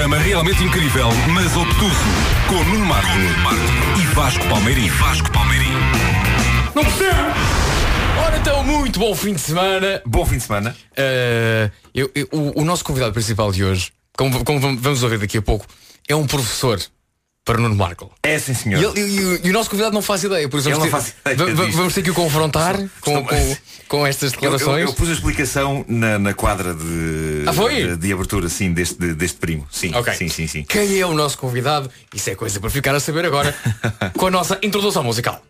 programa realmente incrível, mas obtuso, com Nuno Marco e Vasco Palmeirim. Não percebo! Ora então, muito bom fim de semana. Bom fim de semana. O nosso convidado principal de hoje, como vamos ouvir daqui a pouco, é um professor para Nuno Marco. É, sim, senhor. E o nosso convidado não faz ideia, por isso vamos ter que o confrontar com estas declarações. Eu pus a explicação na quadra de abertura, sim, deste primo. Sim, okay. sim. Quem é o nosso convidado? Isso é coisa para ficar a saber agora com a nossa introdução musical.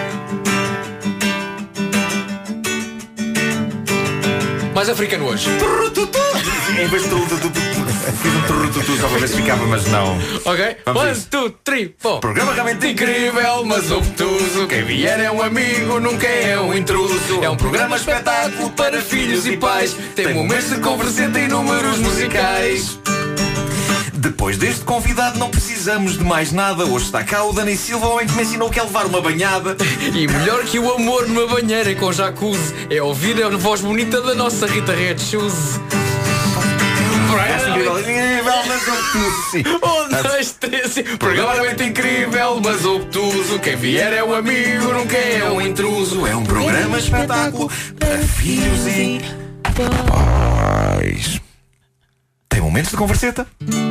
Mais africano hoje. Em vez de fiz um turrututu só para ver se ficava, mas não. Ok, 1, 2, 3, 4. Programa realmente incrível, mas obtuso. Quem vier é um amigo, nunca é um intruso. É um programa espetáculo para filhos e pais. Tem momentos de converseta e números musicais. Depois deste convidado não precisamos de mais nada. Hoje está cá o Dani Silva, o homem que me ensinou que é levar uma banhada. E melhor que o amor numa banheira com jacuzzi é ouvir a voz bonita da nossa Rita Red Shoes. Programa realmente incrível, mas obtuso. Quem vier é um amigo, nunca é um intruso. É um programa espetáculo para filhos e pais. Tem momentos de converseta.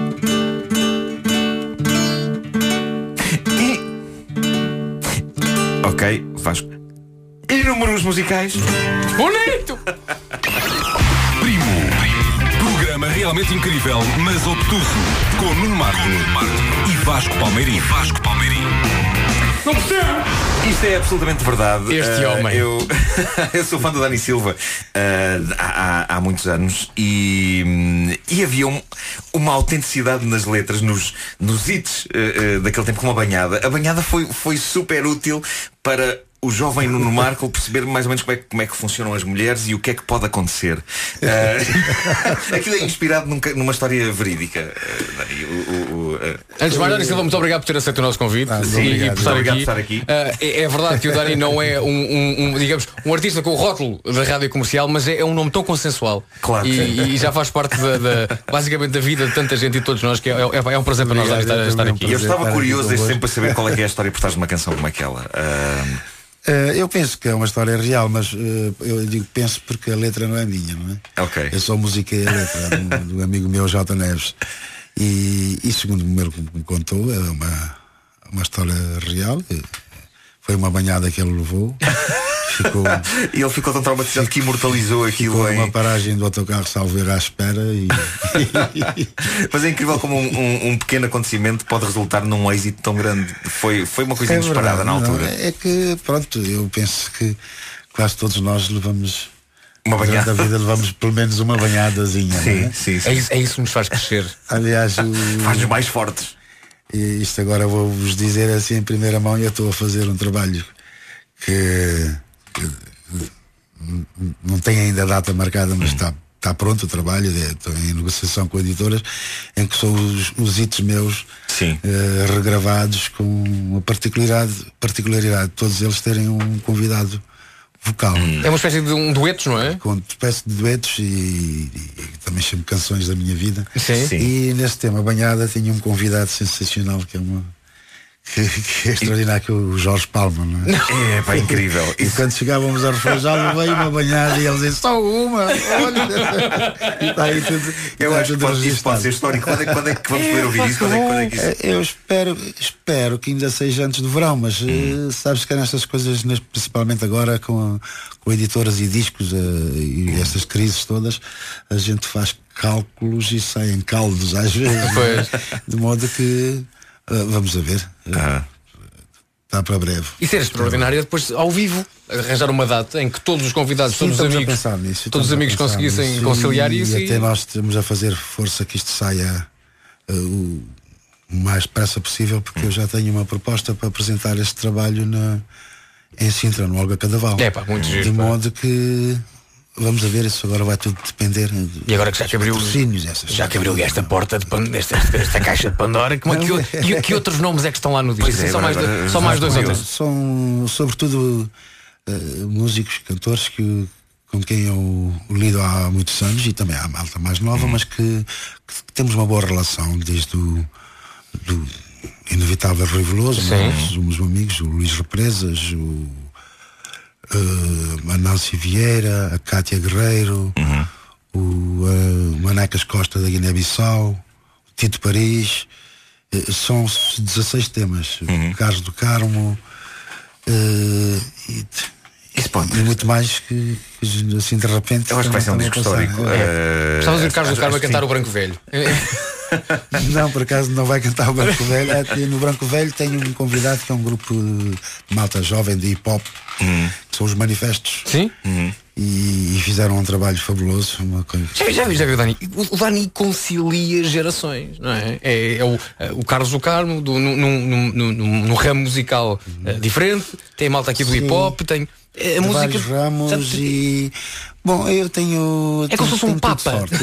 Ok, Vasco. E números musicais. Bonito! Primo. Programa realmente incrível, mas obtuso, com Nuno Marco e Vasco Palmeirim. Não percebo! Isto é absolutamente verdade. Este homem. Eu sou fã do Dani Silva há muitos anos e havia uma autenticidade nas letras, nos hits daquele tempo, como a banhada. A banhada foi super útil para o jovem Nuno Marco perceber mais ou menos como é que funcionam as mulheres e o que é que pode acontecer. Aquilo é inspirado numa história verídica. Antes de mais, Dani Silva, muito obrigado por ter aceito o nosso convite e por estar aqui. É verdade que o Dani não é digamos, um artista com o rótulo da rádio comercial, mas é um nome tão consensual. Claro. E já faz parte basicamente da vida de tanta gente e de todos nós, que é um prazer para nós estar aqui. Eu estava curioso desde sempre para saber qual é que é a história por trás de uma canção como aquela. Eu penso que é uma história real, mas eu digo penso porque a letra não é minha, não é? Ok. Eu só musiquei a letra do amigo meu J. Neves. E segundo o meu que me contou, é uma história real. Foi uma banhada que ele levou. E ele ficou tão traumatizado que imortalizou aquilo em uma paragem do autocarro Salveiro à espera Mas é incrível como um pequeno acontecimento pode resultar num êxito tão grande. Foi uma coisa inesperada na altura. É que, pronto, eu penso que quase todos nós levamos uma banhada da vida, levamos pelo menos uma banhadazinha. Sim. É isso que nos faz crescer. Aliás, faz-nos mais fortes. E isto agora vou-vos dizer assim em primeira mão. Eu estou a fazer um trabalho que não tem ainda data marcada, mas está pronto o trabalho. Estou em negociação com editoras, em que são os hits meus regravados com uma particularidade de todos eles terem um convidado vocal. É uma espécie de duetos, não é? Com uma espécie de duetos e também chamo canções da minha vida. Sim. E neste tema Banhada tinha um convidado sensacional que é que é extraordinário, que é o Jorge Palma, não é? É pá, incrível. E quando chegávamos a refrão já levei uma banhada e eles dizem só uma, olha. E está aí tudo. Eu acho que isso pode ser histórico. Quando é que vamos poder ouvir isso? Eu espero que ainda seja antes do verão, mas sabes que nestas coisas, principalmente agora com editoras e discos e estas crises todas, a gente faz cálculos e saem caldos às vezes, de modo que vamos a ver. Está para breve. Isso era extraordinário depois ao vivo arranjar uma data em que todos os convidados, todos os amigos conseguissem conciliar isso. E até nós estamos a fazer força que isto saia o mais depressa possível, porque eu já tenho uma proposta para apresentar este trabalho em Sintra, no Olga Cadaval. Muito giro, de modo que vamos a ver, isso agora vai tudo depender. E agora que já que abriu esta porta desta caixa de Pandora, que outros nomes é que estão lá no disco? São mais dois ou três. São sobretudo músicos, cantores que com quem eu lido há muitos anos, e também há malta mais nova, mas que temos uma boa relação desde do Inevitável Rui Veloso, somos amigos, o Luís Represas, a Nancy Vieira, a Cátia Guerreiro, o Manecas Costa da Guiné-Bissau, o Tito Paris. São 16 temas. Carlos do Carmo, e muito mais que assim de repente. Eu acho que vai ser um disco histórico. Estavas a ver o Carlos do Carmo a cantar o Branco Velho. Não, por acaso não vai cantar o Branco Velho. No Branco Velho tenho um convidado que é um grupo de malta jovem de hip hop, que são os Manifestos. Sim. E fizeram um trabalho fabuloso. Já viu o Dani? O Dani concilia gerações, não é? É o Carlos do Carmo num ramo musical diferente. Tem a malta aqui do hip hop, tem a música. Vários ramos e. Bom, eu tenho. É como se fosse um Papa. Sorte.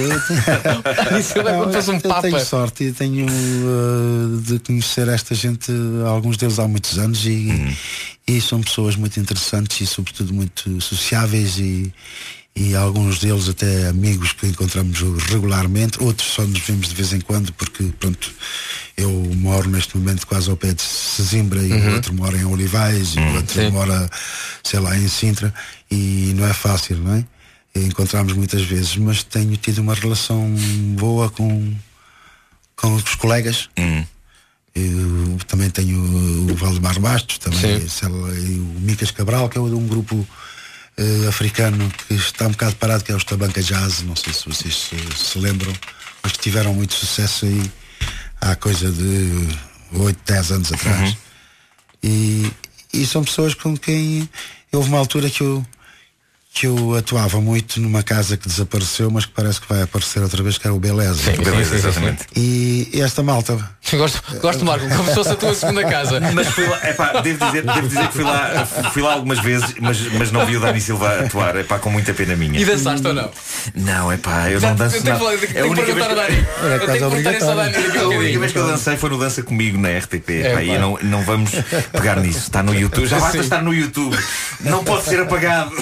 Eu tenho sorte e tenho de conhecer esta gente, alguns deles há muitos anos, e são pessoas muito interessantes e sobretudo muito sociáveis, e alguns deles até amigos que encontramos regularmente, outros só nos vemos de vez em quando, porque pronto, eu moro neste momento quase ao pé de Sesimbra, e o outro mora em Olivais, e o outro mora, sei lá, em Sintra, e não é fácil, não é? Encontramos muitas vezes, mas tenho tido uma relação boa com os colegas. Eu também tenho o Valdemar Bastos, também, sei lá, e o Micas Cabral, que é de um grupo africano que está um bocado parado, que é os Tabanca Jazz, não sei se vocês se lembram, mas que tiveram muito sucesso aí há coisa de 8, 10 anos atrás. E são pessoas com quem houve uma altura que eu atuava muito numa casa que desapareceu, mas que parece que vai aparecer outra vez, que era o Beleza. Beleza, exatamente. E esta malta. Gosto, Marco, como se fosse a tua segunda casa. Mas fui lá, devo dizer que fui lá algumas vezes, mas não vi o Dani Silva atuar, com muita pena minha. E dançaste ou não? Não, eu não danço nada. É a única vez que eu dancei foi no Dança Comigo na RTP. E não vamos pegar nisso. Está no YouTube. Já basta estar no YouTube. Não pode ser apagado.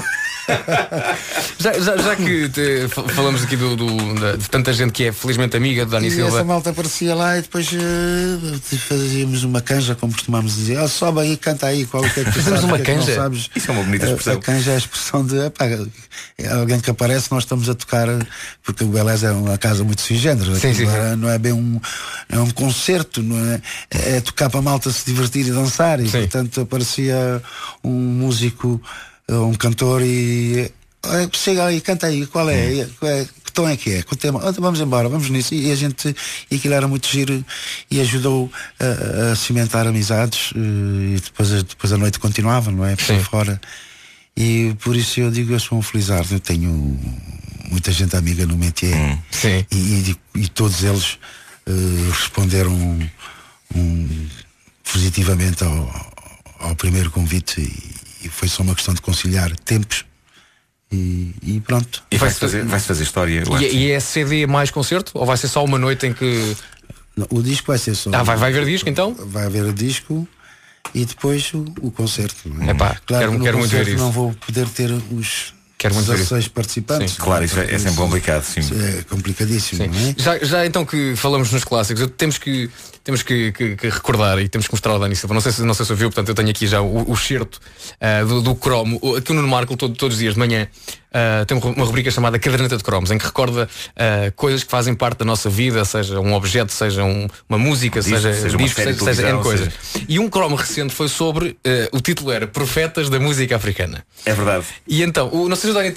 Já que falamos aqui de tanta gente que é felizmente amiga do Dani Silva. Essa malta aparecia lá e depois fazíamos uma canja, como costumamos dizer. Sobe aí, canta aí, qual é que tu sabes, uma canja? Sabes? Isso é uma bonita expressão. A canja é a expressão de alguém que aparece, nós estamos a tocar, porque o Beleza é uma casa muito sui generis. Não é bem é um concerto, não é tocar para a malta se divertir e dançar, e portanto aparecia um músico, um cantor, e chega aí, canta aí, qual é? Que tom é que é? Que tema? Vamos embora, vamos nisso. E aquilo era muito giro e ajudou a cimentar amizades, e depois a noite continuava, não é? Por fora. E por isso eu digo, eu sou um felizardo. Eu tenho muita gente amiga no métier, e todos eles responderam positivamente ao primeiro convite, e foi só uma questão de conciliar tempos e pronto. E vai-se fazer história. E é CD mais concerto? Ou vai ser só uma noite em que... Não, o disco vai ser só... vai haver disco então? Vai haver o disco e depois o concerto. Claro, quero muito ver isso. Não vou poder ter os 16 participantes. Claro, isso é sempre complicado. Sim. É complicadíssimo, não é? Já então que falamos nos clássicos, temos que recordar, e temos que mostrar ao Dani Silva. Não sei se ouviu, portanto eu tenho aqui já o certo do cromo. Aqui no Marco, todos os dias de manhã, tem uma rubrica chamada Caderneta de Cromos, em que recorda coisas que fazem parte da nossa vida, seja um objeto, seja uma música, seja disco, seja N coisas. E um cromo recente foi sobre, o título era Profetas da Música Africana. É verdade. E então, não sei se o Dani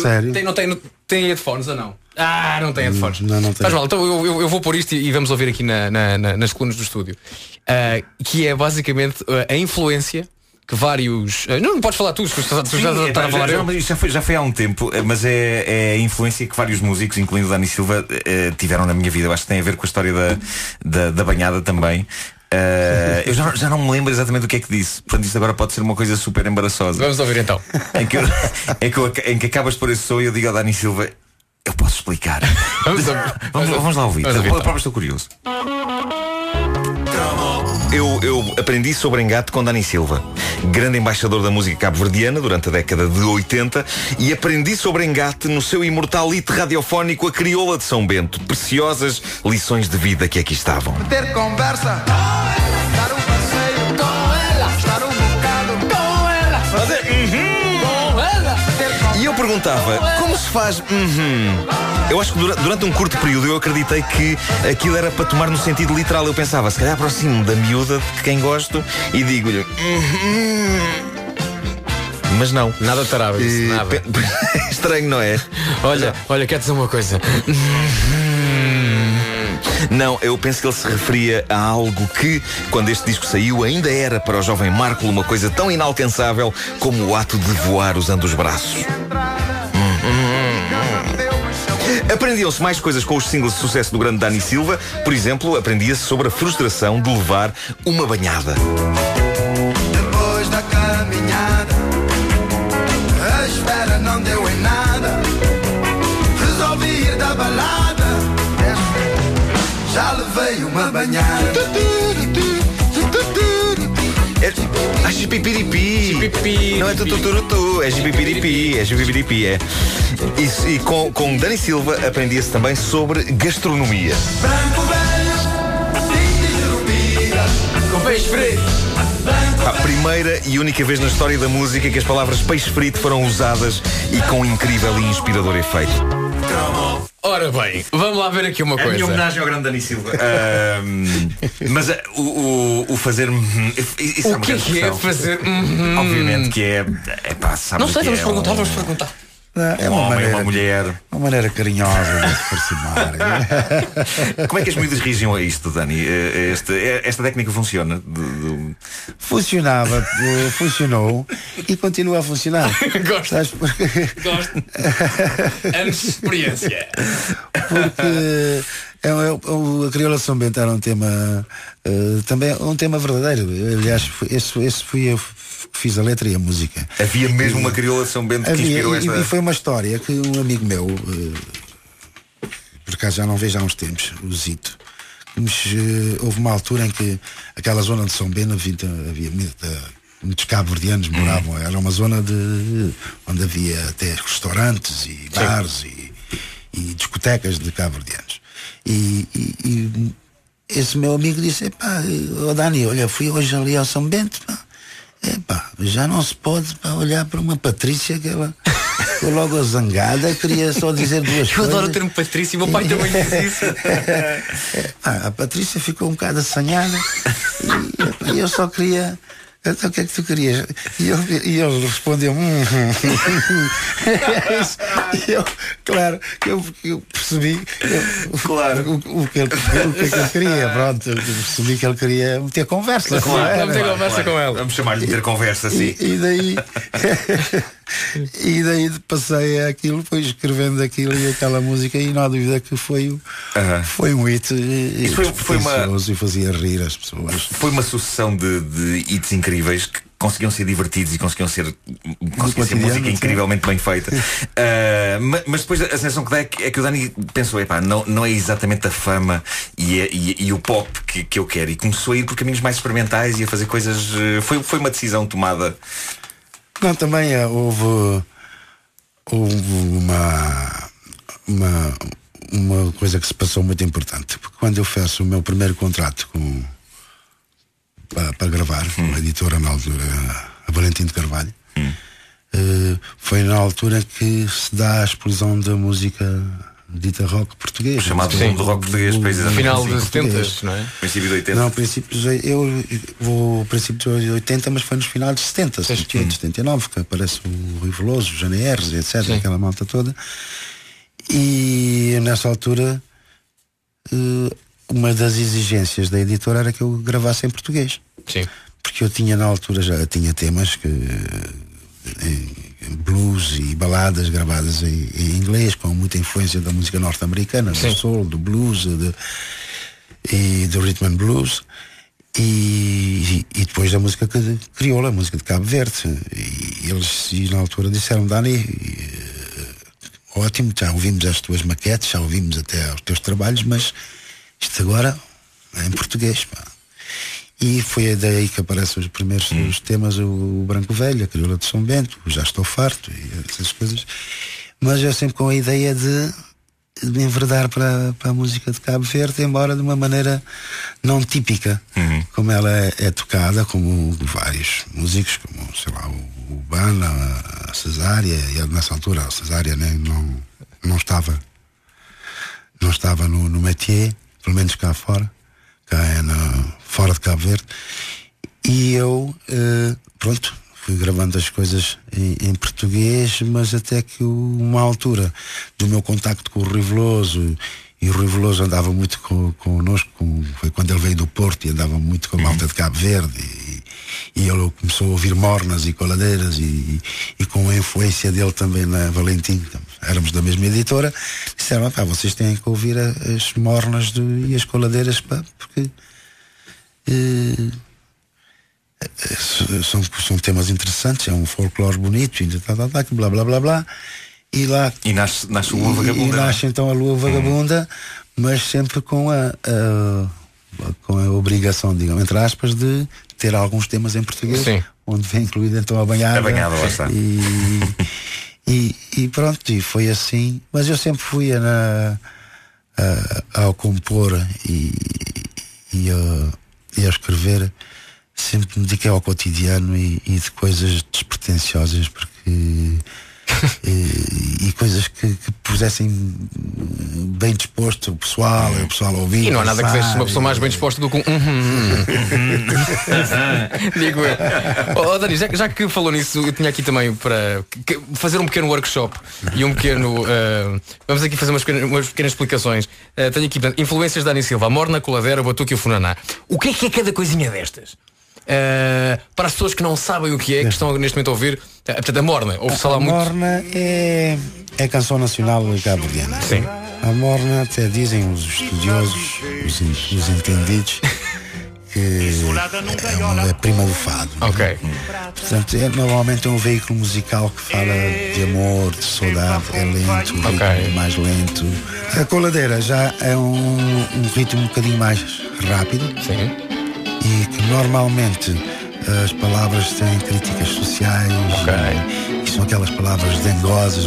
tem headphones ou não? Não tem headphones. Não tem. Faz mal, então eu vou pôr isto e vamos ouvir aqui nas colunas do estúdio. Que é basicamente a influência que vários... Não podes falar tu, já estás a falar eu. Mas isso já foi há um tempo, mas é a influência que vários músicos, incluindo o Dani Silva, tiveram na minha vida. Eu acho que tem a ver com a história da banhada também. Eu já não me lembro exatamente o que é que disse. Portanto, isto agora pode ser uma coisa super embaraçosa. Vamos ouvir então. Em que acabas por esse som e eu digo ao Dani Silva: eu posso explicar. Vamos lá ouvir. A própria estou curioso. Eu aprendi sobre engate com Dani Silva, grande embaixador da música cabo-verdiana durante a década de 80, e aprendi sobre engate no seu imortal hit radiofónico A Crioula de São Bento. Preciosas lições de vida que aqui estavam. Ter conversa, dar um passeio com ela, estar um bocado com ela, fazer com ela. E eu perguntava, como se faz Eu acho que durante um curto período eu acreditei que aquilo era para tomar no sentido literal. Eu pensava, se calhar aproximo da miúda de quem gosto e digo-lhe mas não. Nada tarava isso, nada. Estranho, não é? Olha, quer dizer uma coisa? Não, eu penso que ele se referia a algo que, quando este disco saiu, ainda era para o jovem Marco uma coisa tão inalcançável como o ato de voar usando os braços. Aprendiam-se mais coisas com os singles de sucesso do grande Dani Silva. Por exemplo, aprendia-se sobre a frustração de levar uma banhada. Depois da caminhada, a espera não deu em nada. Resolvi ir da balada, já levei uma banhada. É jipipiripi. Não é tututurutu, é jipipiripi, é. Isso, e com Dani Silva aprendia-se também sobre gastronomia. Branco velho, tinta jurupira, Com peixe frito. A primeira e única vez na história da música que as palavras peixe frito foram usadas e com incrível e inspirador efeito. Ora bem, vamos lá ver aqui uma coisa. A minha homenagem ao grande Dani Silva. Mas o fazer isso o que é fazer? Obviamente que é pá, sabe. Não sei, vamos perguntar. É um homem, uma mulher. Uma maneira carinhosa de se aproximar. Como é que as miúdas reagiam a isto, Dani? Esta técnica funciona? Funcionou e continua a funcionar. Gosto. Anos de experiência. Porque a Crioula de São Bento era um tema também um tema verdadeiro. Aliás, esse fui eu que fiz a letra e a música. Havia mesmo uma Crioula de São Bento que inspirou esta... E foi uma história que um amigo meu, por acaso já não vejo há uns tempos, o Zito, mas houve uma altura em que aquela zona de São Bento havia muitos cabo-verdianos moravam. Era uma zona onde havia até restaurantes e bares e discotecas de cabo-verdianos. E esse meu amigo disse: epá, Dani, olha, fui hoje ali ao São Bento, pá. Epá, já não se pode olhar para uma Patrícia que ela ficou logo zangada, queria só dizer duas coisas. Eu adoro o termo Patrícia, meu pai também diz isso. A Patrícia ficou um bocado assanhada e eu só queria... Então o que é que tu querias? E ele respondeu e eu, claro, eu percebi o que ele queria. Pronto, eu percebi que ele queria ter conversa. Vamos ter conversa com ela. Vamos chamar-lhe de ter conversa, sim. E daí passei aquilo, foi escrevendo aquilo e aquela música, e não há dúvida que foi um hit e fazia rir as pessoas. Foi uma sucessão de hits incríveis que conseguiam ser divertidos e conseguiam ser música incrivelmente bem feita. Mas depois a sensação que dá é que o Dani pensou: epá, não é exatamente a fama e o pop que eu quero, e começou a ir por caminhos mais experimentais e a fazer coisas. Foi uma decisão tomada. Não, também houve uma coisa que se passou muito importante. Porque quando eu faço o meu primeiro contrato para gravar com a editora na altura, a Valentim de Carvalho, foi na altura que se dá a explosão da música dita rock português. Chamado mundo rock português, final dos 70, não é? Princípio de 80. Não, eu vou princípio de 80, mas foi nos finais de 70, 78, 79, que aparece o Rui Veloso, o Jane Herres, etc, sim, aquela malta toda. E nessa altura uma das exigências da editora era que eu gravasse em português. Sim. Porque eu tinha, na altura, já tinha temas que blues e baladas gravadas em inglês, com muita influência da música norte-americana, do soul, do blues e do rhythm and blues, e depois da música crioula, a música de Cabo Verde. E eles na altura disseram: Dani, ótimo, já ouvimos as tuas maquetes, já ouvimos até os teus trabalhos, mas isto agora é em português, pá. E foi daí que aparecem os primeiros os temas, o Branco Velho, a Crioula de São Bento, o Já Estou Farto e essas coisas. Mas eu sempre com a ideia de me enverdar para a música de Cabo Verde, embora de uma maneira não típica, como ela é tocada, como vários músicos, como, sei lá, o Bana, a Cesária, e nessa altura a Cesária não estava no métier, pelo menos cá fora, fora de Cabo Verde, e eu, pronto, fui gravando as coisas em português, mas até que uma altura do meu contacto com o Rui Veloso, e o Rui Veloso andava muito connosco, foi quando ele veio do Porto e andava muito com a malta de Cabo Verde, e ele começou a ouvir mornas e coladeiras, e com a influência dele também na Valentim, éramos da mesma editora, disseram, vocês têm que ouvir as mornas e as coladeiras, porque são temas interessantes, é um folclore bonito, e blá blá blá blá, e lá nasce a Lua Vagabunda. E nasce então a Lua Vagabunda, mas sempre com a obrigação, digamos, entre aspas, de ter alguns temas em português. Sim. Onde vem incluído então a banhada. A banhada, lá está. E pronto, e foi assim. Mas eu sempre fui ao compor e a escrever, sempre me dediquei ao cotidiano e de coisas despretensiosas, porque e coisas que pusessem bem disposto o pessoal a ouvir. E não há nada que deixe uma pessoa mais bem disposta do que digo eu. Dani, já que falou nisso, eu tinha aqui também para fazer um pequeno workshop e um pequeno vamos aqui fazer umas pequenas explicações. Tenho aqui, portanto, influências da Dani Silva: a morna, a coladeira, o batuque e o funaná. O que é cada coisinha destas? Para as pessoas que não sabem o que é, que estão neste momento a ouvir, portanto, a morna, ouve-se falar muito. A morna é a canção nacional cabo-verdiana. Sim. A morna, até dizem os estudiosos, os entendidos, que é prima do fado. Ok. Portanto, normalmente é um veículo musical que fala de amor, de saudade, é lento, ritmo mais lento. A coladeira já é um ritmo um bocadinho mais rápido. Sim. E que normalmente as palavras têm críticas sociais, e são aquelas palavras dengosas,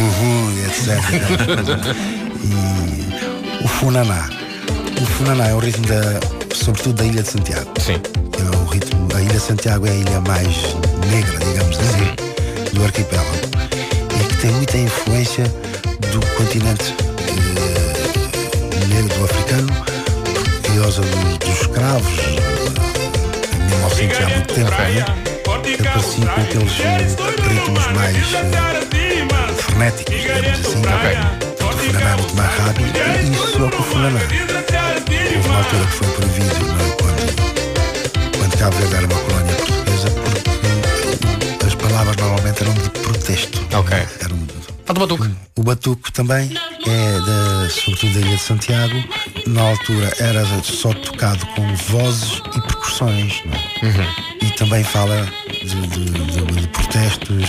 etc. E o funaná é o ritmo sobretudo da Ilha de Santiago. Sim. É o ritmo, a Ilha de Santiago é a ilha mais negra, digamos assim, do arquipélago, e que tem muita influência do continente negro africano, por causa dos escravos, há muito tempo, apareciam com aqueles ritmos mais frenéticos, digamos assim. O funaná é muito mais rápido, e isso só com o funaná. Houve uma altura que foi proibido, quando Cabo Verde era uma colónia portuguesa, porque as palavras normalmente eram de protesto. O batuque também é sobretudo da Ilha de Santiago. Na altura era só tocado com vozes e percussões, não é? E também fala de protestos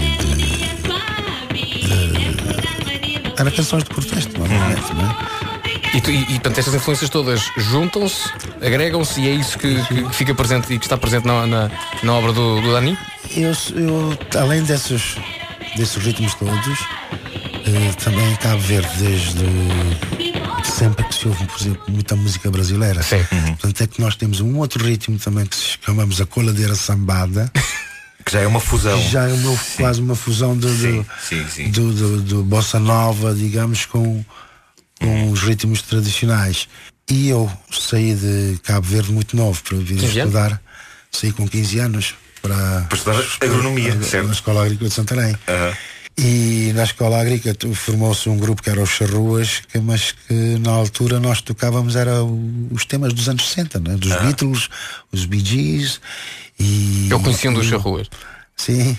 era canções de protesto, normalmente, não é? E portanto, estas influências todas juntam-se, agregam-se, e é isso que fica presente e que está presente na obra do Dani? Eu além desses ritmos todos, também em Cabo Verde, desde sempre que se ouve, por exemplo, muita música brasileira. Sim. Portanto, é que nós temos um outro ritmo também que chamamos a coladeira sambada, que já é uma fusão. Já é quase uma fusão do bossa nova, digamos, com os ritmos tradicionais. E eu saí de Cabo Verde muito novo para vir estudar. Saí com 15 anos para estudar agronomia, na Escola Agrícola de Santarém. E na Escola Agrícola formou-se um grupo que era os Charruas, mas que na altura nós tocávamos os temas dos anos 60, né? Dos Beatles, os Bee Gees. Eu conheci um dos Charruas. Sim.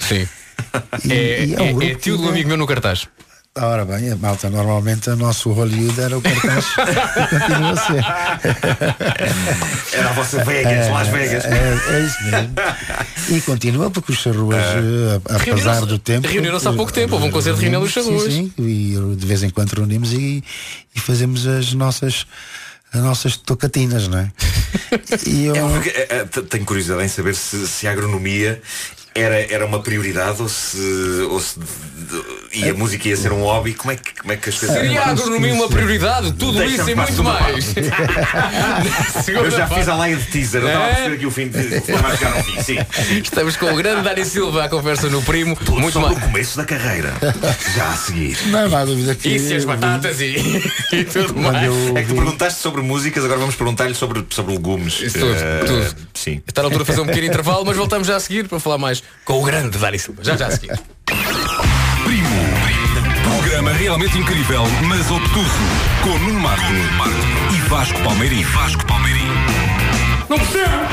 É tio do amigo meu no cartaz. Ora bem, a malta, normalmente o nosso Hollywood era o cartaz e continua a ser. Era a vossa Vegas, Las Vegas. É isso mesmo. E continua, porque os Charruas, apesar do tempo. Reuniram-se há pouco tempo, houve um concerto de reunião dos Charruas. Sim, e de vez em quando reunimos e fazemos as nossas tocatinas, não é? E eu... tenho curiosidade em saber se a agronomia era uma prioridade ou se e a música ia ser um hobby. Como é que as coisas... Seria a agronomia uma prioridade? Tudo isso e muito mais. Eu já fiz a laia de teaser. Eu estava a perceber aqui o fim de chegar ao fim. Sim. Estamos com o grande Dani Silva à conversa no Primo. Tudo muito sobre mais. o começo da carreira. Já a seguir. Não há dúvida que... Isso e as batatas e tudo mais. É que tu perguntaste sobre músicas, agora vamos perguntar-lhe sobre legumes. Isso tudo. Sim. Está na altura de fazer um pequeno intervalo, mas voltamos já a seguir para falar mais com o grande Dani Silva. Já a seguir. Primo. Programa realmente incrível, mas obtuso. Com Nuno Marco e Vasco Palmeirim. Não percebo!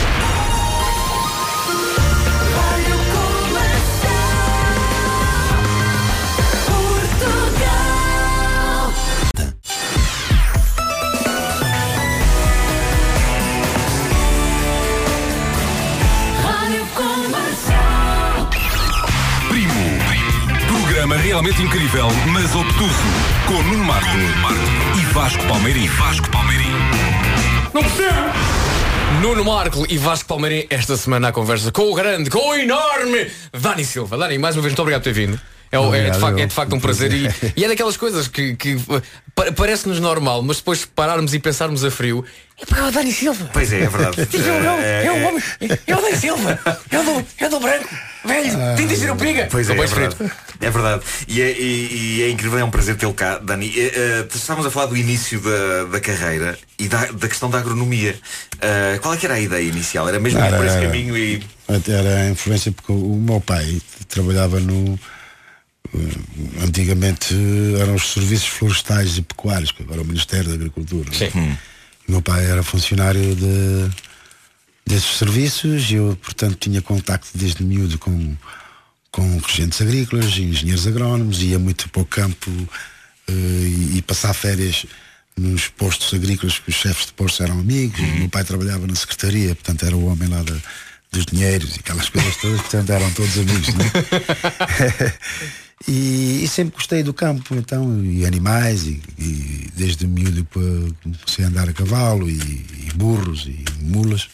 Programa realmente incrível, mas obtuso. Com Nuno Marco e Vasco Palmeirim. Não percebo! Nuno Marco e Vasco Palmeirim esta semana à conversa com o grande, com o enorme Dani Silva. Dani, mais uma vez, muito obrigado por ter vindo. É de facto um prazer e é daquelas coisas que parece-nos normal, mas depois pararmos e pensarmos a frio. É para o Dani Silva. Pois é verdade. É o Dani Silva. É do branco. Velho, tenta ser o piga. Pois é, é verdade. E é incrível, é um prazer tê-lo cá, Dani. Estávamos a falar do início da carreira e da questão da agronomia. Qual é que era a ideia inicial? Era mesmo ir por esse caminho e... Era a influência porque o meu pai trabalhava no... Antigamente eram os serviços florestais e pecuários, que agora é o Ministério da Agricultura. Sim. O meu pai era funcionário desses serviços e eu, portanto, tinha contacto desde miúdo com regentes agrícolas, engenheiros agrónomos, ia muito para o campo e passar férias nos postos agrícolas, que os chefes de postos eram amigos. O meu pai trabalhava na secretaria, portanto era o homem lá dos dinheiros e aquelas coisas todas, portanto eram todos amigos, não é? E sempre gostei do campo, então, e animais, e desde miúdo comecei a andar a cavalo, e burros, e mulas.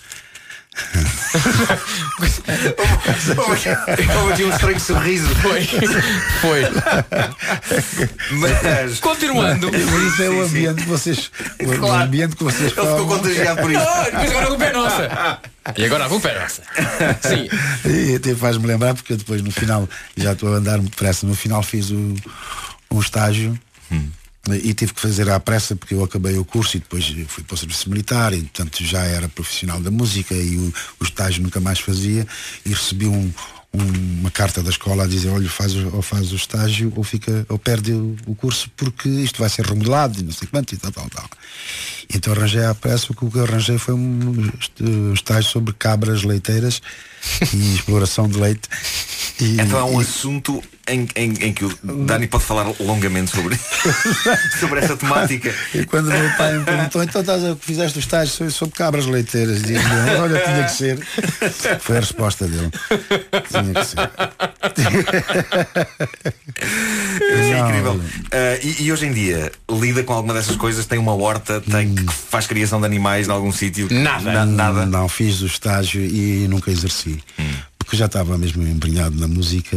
Houve aqui um estranho sorriso. Foi. Mas continuando. Isso é o ambiente que vocês. O ambiente que vocês falam. Ele ficou contagiado por isso. Mas agora a culpa é nossa. E agora a culpa é nossa. Sim. E até faz-me lembrar, porque eu depois no final, já estou a andar muito depressa, no final fiz um estágio. E tive que fazer à pressa porque eu acabei o curso e depois fui para o serviço militar e portanto já era profissional da música e o estágio nunca mais fazia e recebi uma carta da escola a dizer, olha, faz o estágio ou perde o curso porque isto vai ser remodelado e não sei quanto e tal. Então arranjei à pressa, o que eu arranjei foi um estágio sobre cabras leiteiras e exploração de leite. Então é um assunto em que o Dani pode falar longamente sobre essa temática. E quando o meu pai me perguntou, então fizeste o estágio sobre cabras leiteiras, e eu, olha, tinha que ser. Foi a resposta dele. Tinha que ser. É incrível. E hoje em dia lida com alguma dessas coisas? Tem uma horta, faz criação de animais em algum sítio? Nada. Não, fiz o estágio e nunca exerci. Porque já estava mesmo embrenhado na música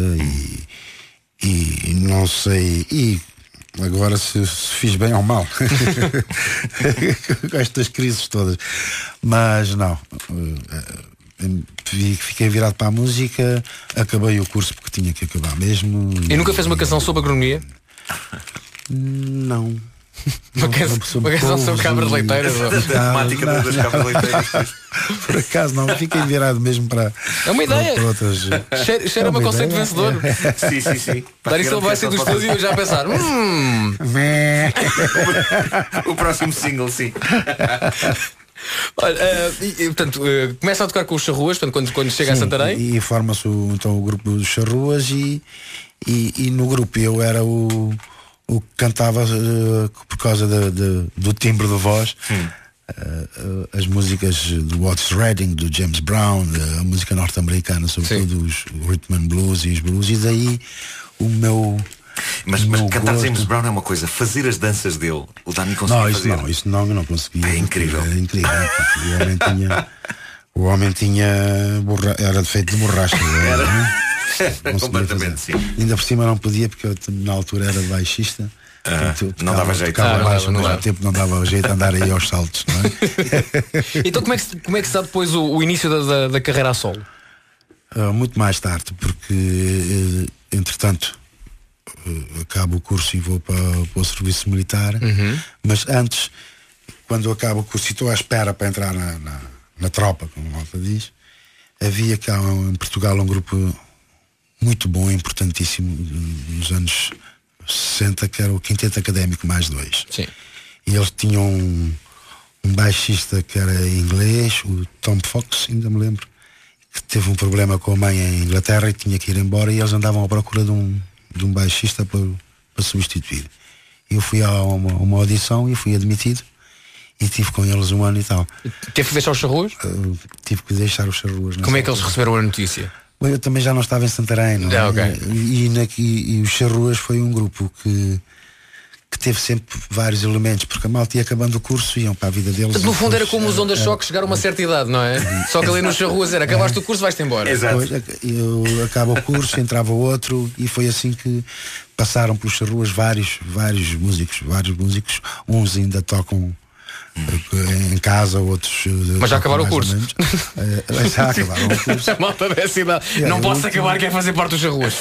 e não sei. E agora se fiz bem ou mal com estas crises todas. Mas não. Fiquei virado para a música, acabei o curso porque tinha que acabar mesmo. E nunca fez uma canção sobre agronomia? Não. Uma canção sobre cabras leiteiras? A temática das cabras leiteiras. Por acaso não, fiquei virado mesmo para. É uma ideia. Para outras. Cheira uma conceito vencedor. Sim. Dani Silva vai sair do estúdio e já a pensar. O próximo single, sim. Olha, portanto, começa a tocar com os Charruas, portanto, quando chega a Santarém. E forma-se então o grupo dos Charruas e no grupo eu era o que cantava por causa do timbre de voz. As músicas do Otis Redding, do James Brown, a música norte-americana, sobretudo o rhythm and blues e os blues, e daí o meu Mas cantar James Brown é uma coisa, fazer as danças dele, o Dani conseguia fazer. Isso não conseguia. É incrível. É incrível. O homem tinha era feito de borracha. Era completamente, sim. Ainda por cima não podia, porque eu na altura era baixista. Não dava jeito. Tempo não dava jeito a andar aí aos saltos, não é? Então como é que se dá depois o início da carreira a solo? Muito mais tarde, porque entretanto acabo o curso e vou para o serviço militar. Mas antes, quando eu acabo o curso e estou à espera para entrar na tropa, como a malta diz, havia cá em Portugal um grupo muito bom, importantíssimo, nos anos 60, que era o Quinteto Académico mais 2. Sim. E eles tinham um baixista que era inglês, o Tom Fox, ainda me lembro, que teve um problema com a mãe em Inglaterra e tinha que ir embora, e eles andavam à procura de um baixista para substituir. Eu fui a uma audição e fui admitido e tive com eles 1 ano e tal. Teve que deixar os Charruas? Tive que deixar os Charruas. Como é que eles receberam a notícia? Eu também já não estava em Santarém, não é? Okay. E os Charruas foi um grupo que teve sempre vários elementos, porque a malta ia acabando o curso e iam para a vida deles. No fundo era como os Ondas Choque chegar a uma certa idade, não é? Só que ali nos Charruas era, acabaste o curso, vais-te embora. Exato. Eu acabo o curso, entrava outro, e foi assim que passaram pelos Charruas vários músicos, uns ainda tocam em casa, outros. Mas já acabaram o curso. Já acabaram o curso. A malta dessa idade. Não posso acabar, quer fazer parte dos Charruas.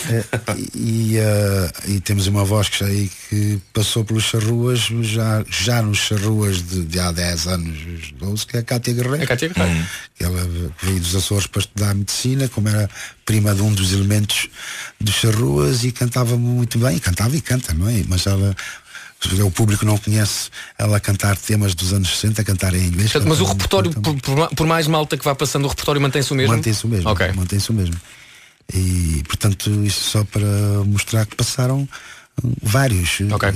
E temos uma voz que passou pelos Charruas, já nos Charruas de há 10 anos, 12, que é a Cátia Guerreiro. Ela veio dos Açores para estudar medicina, como era prima de um dos elementos dos Charruas, e cantava muito bem, cantava e canta, não é? Mas ela, o público não conhece ela a cantar temas dos anos 60, a cantar em inglês. Mas o repertório, por mais malta que vá passando, o repertório mantém-se o mesmo? Mantém-se o mesmo, okay. Mantém-se o mesmo. E, portanto, isso só para mostrar que passaram vários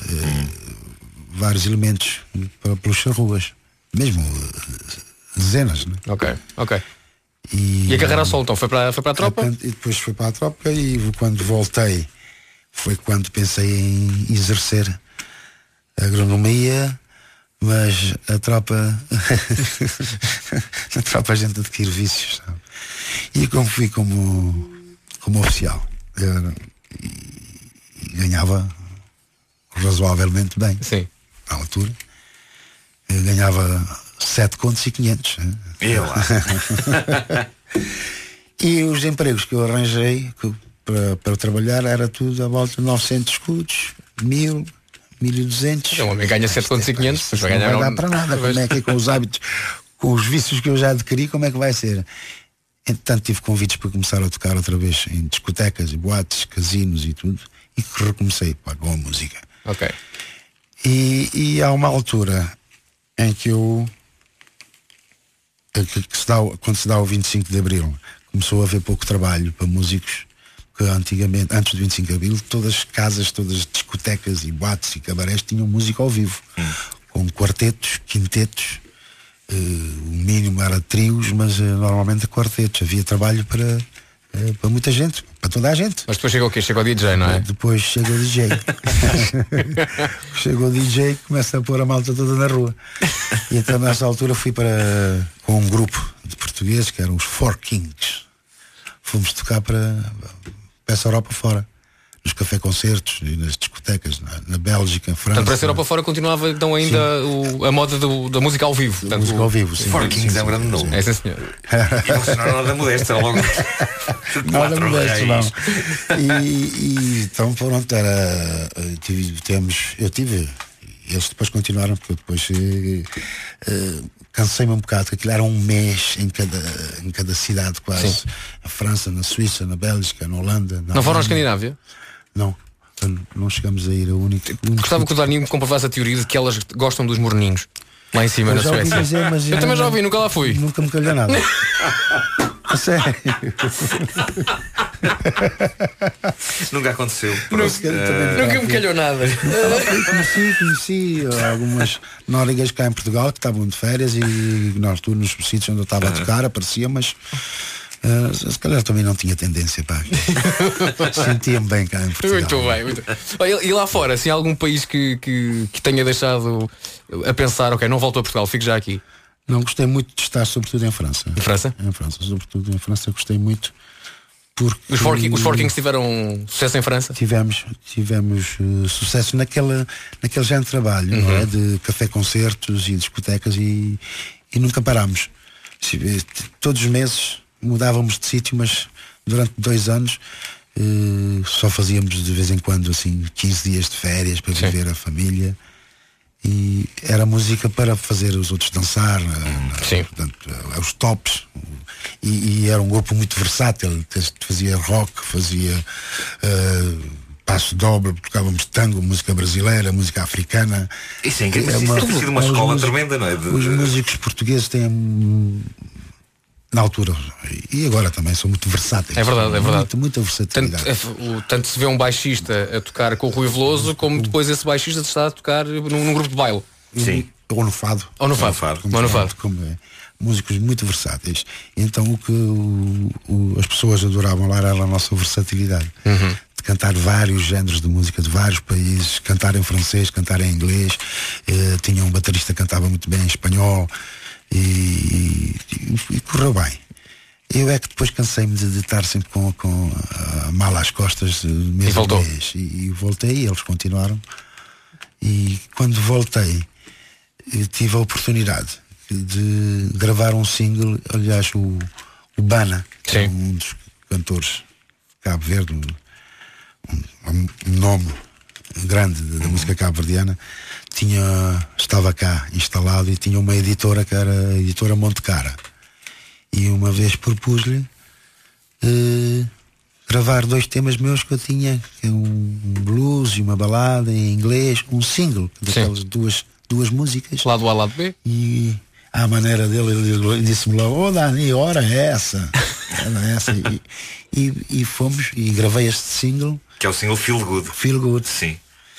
elementos pelos Charruas. Mesmo dezenas, né? Ok. E a carreira a solo, então, foi para a tropa? E depois foi para a tropa, e quando voltei foi quando pensei em exercer agronomia, mas a tropa a gente adquire vícios, sabe? E como fui como oficial e ganhava razoavelmente bem. Sim. Na altura eu ganhava 7,500. E os empregos que eu arranjei para trabalhar era tudo à volta de 900 escudos, 1000, 1200. Um homem ganha 7,500, não vai dar para nada. Como é que com os hábitos, com os vícios que eu já adquiri, como é que vai ser? Entretanto tive convites para começar a tocar outra vez em discotecas e boates, casinos e tudo, e que recomecei com a música. Ok. E há uma altura em que quando se dá o 25 de Abril, começou a haver pouco trabalho para músicos, que antigamente, antes do 25 de Abril, todas as casas, todas as discotecas e boates e cabarés tinham música ao vivo, com quartetos, quintetos, o mínimo era trios, mas normalmente quartetos. Havia trabalho para muita gente, para toda a gente. Mas depois chegou o quê? Chegou o DJ, não é? Depois chega o DJ. Chegou o DJ, começa a pôr a malta toda na rua. E então nessa altura fui com um grupo de portugueses que eram os Four Kings. Fomos tocar para essa Europa fora, nos café-concertos e nas discotecas, na Bélgica, em França. Portanto, para essa Europa fora continuava então ainda a moda da música ao vivo. Portanto, música ao vivo, sim. Four Kings é um grande nome. É, sim, senhor. E não se nada modesto, logo. Nada modesto, não. E então pronto, eu tive, eles depois continuaram, porque depois cansei-me um bocado, que aquilo era um mês em cada cidade quase. Sim. Na França, na Suíça, na Bélgica, na Holanda. Não foram à Escandinávia? Não chegamos a ir. Gostava que o Dani me comprovasse a teoria de que elas gostam dos morninhos lá em cima na Suécia. Eu também já ouvi, nunca lá fui. Nunca me calhou nada. A sério. Nunca aconteceu. Nunca me calhou nada. Conheci algumas nórigas cá em Portugal que estavam de férias, e na altura nos sítios onde eu estava a tocar aparecia, mas Se calhar também não tinha tendência para sentia-me bem cá em Portugal. Muito bem, muito. Olha, e lá fora, se há algum país que tenha deixado a pensar, ok, não volto a Portugal, fico já aqui. Não, gostei muito de estar sobretudo em França. Em França? Em França, sobretudo em França gostei muito. Porque os Four Kings tiveram sucesso em França? Tivemos sucesso naquele género de trabalho, não é? De café-concertos e discotecas e nunca parámos. Todos os meses mudávamos de sítio, mas durante 2 anos só fazíamos de vez em quando assim 15 dias de férias para viver a família. E era música para fazer os outros dançar, portanto, os tops. E era um grupo muito versátil, fazia rock, fazia passo doble, tocávamos tango, música brasileira, música africana. Isso é incrível, isso tem sido uma escola tremenda, não é? Os músicos portugueses têm, na altura, e agora também, são muito versáteis. É verdade, é verdade. Muita versatilidade. Tanto se vê um baixista a tocar com o Rui Veloso, como depois esse baixista está a tocar num grupo de baile. Sim. Ou no fado. Ou no fado. Como é. Músicos muito versáteis. Então o que as pessoas adoravam lá era a nossa versatilidade. De cantar vários géneros de música de vários países, cantar em francês, cantar em inglês. Tinha um baterista que cantava muito bem em espanhol. E correu bem. Eu é que depois cansei-me de estar sempre com a mala às costas mês a mês. E voltei, eles continuaram. E quando voltei, tive a oportunidade de gravar um single. Aliás, o Bana, que é um dos cantores de Cabo Verde, um nome grande da música cabo-verdiana, estava cá instalado e tinha uma editora que era a editora Monte Cara. E uma vez propus-lhe gravar 2 temas meus que eu tinha, que é um blues e uma balada em inglês, um single daquelas duas músicas. Lado A, lado B. E à maneira dele, ele disse-me logo: Dani, hora é essa? E fomos, e gravei este single. Que é o single Feel Good. Feel Good. Sim.